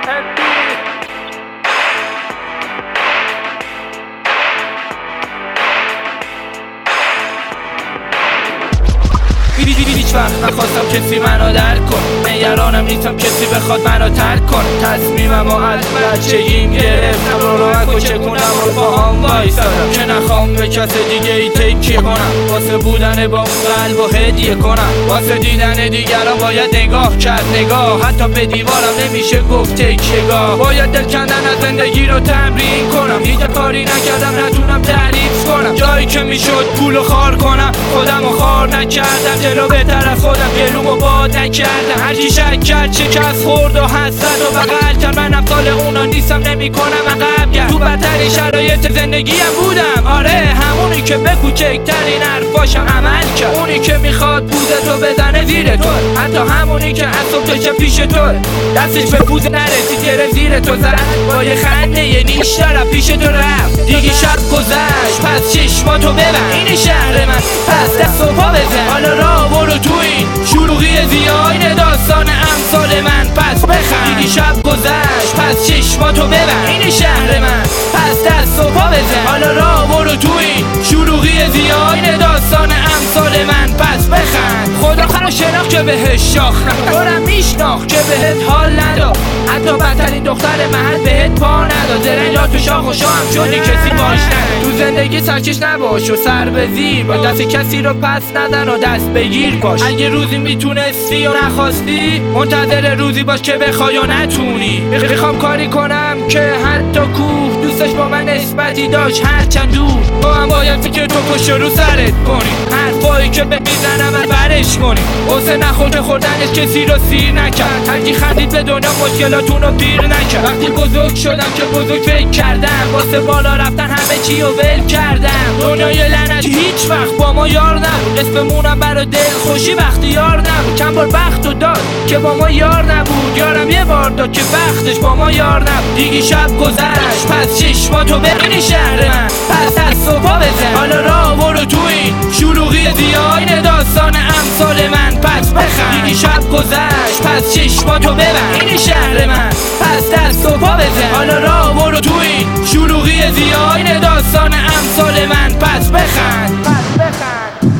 هیچ وقت نخواستم کسی منو درک کن، نگرانم نیستم کسی بخواد منو ترک کن. تصمیممو از بچگیم گرفتم، رو و چکونم و پاهام وایسادم که نخوام به کس دیگه ای تکیه کنم. واسه بودن با اون قلب و هدیه کنم، واسه دیدن دیگران باید نگاه کرد نگاه. حتی به دیوارم نمیشه گفت تکیه‌گاه. باید دل کندن از زندگی رو تمرین کنم، هیچ کاری نکردم نتونم تعریف کنم. جایی که میشد پولو خار کنم خودمو خار نکردم، جلو بهتر از خودم گلومو باد نکردم. هرچی شک کرد شکست خورد و حسد و بغل کرد، من امثال اونا نیستم نمیکنم عقب گرد. تو بدترین شرایط زندگیم بودم، آره همونی که به کوچکترین حرفاشم عمل کرد. اونی که میخواد پوزتو بزنه زیر تو، حتی همونی که اصاب داشته پیش تو دستش به پوز نرسید گرفت زیر تو زد. با یه خنده یه نیش دارم پیش تو رفت. دیگه شب گذشت پس چشماتو ببند، این شهر من پس دست و پا بزن. حالا راه برو تو این شلوغی زیاد داستان امثال من پس بخند. دیگه شب گذشت پس چشماتو ببند، این شهر من پس دست و پا بزن. حالا راه برو تو این شلوغی زیاد داستان امثال من پس بخند. خدا خرا شناخت که بهش شاخ دارم میشناخت که بهت حال نداد، حتی بدترین دختر محل بهت پا نداد. زرنگ لا تو شاخ و شام شدی کسی باش نداد. تو زندگی سرکش نباش و سر به زیر با دست کسی رو پس نزن و دست بگیر باش. اگه روزی میتونستی و نخواستی منتظر روزی باش که بخوای و نتونی. میخوام کاری کنم که حتی کوه دوستش با من نسبتی داشت هرچند دور. با هم باید فکر تو پشت رو سرت کنی، حرفایی که به میزنم از برش کنی. حسه نخورد خوردنش کسی رو سیر نکرد، هرکی خندید به دنیا مشکلاتون رو پیر نکرد. وقتی بزرگ شدم که بزرگ فکر کردم، واسه بالا رفتن همه چی رو ول کردم. دنیای لعنت هیچ وقت با ما یار نبود، اسممونم برا دل خوشی وقتی یار نبود. چند بار بخت و داد که با ما یار نبود، یارم یه بار داد که بختش با ما یار نبود. دیگه شب گذشت پس چشماتو ببینی شهر من پس دست و پا بزن. حالا راه برو تو این شلوغی زیاد داستان امثال من پس بخند. دیگه شب گذشت پس چشماتو ببند، این شهر من پس دست و پا بزن. حالا راه برو تو این شلوغی زیاد داستان امثال من پس بخند. پس بخند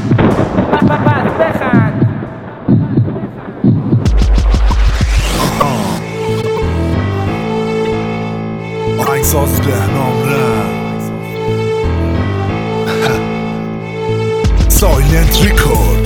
پس بخند. آهنگساز بهنام رفت سایلنت ریکورد.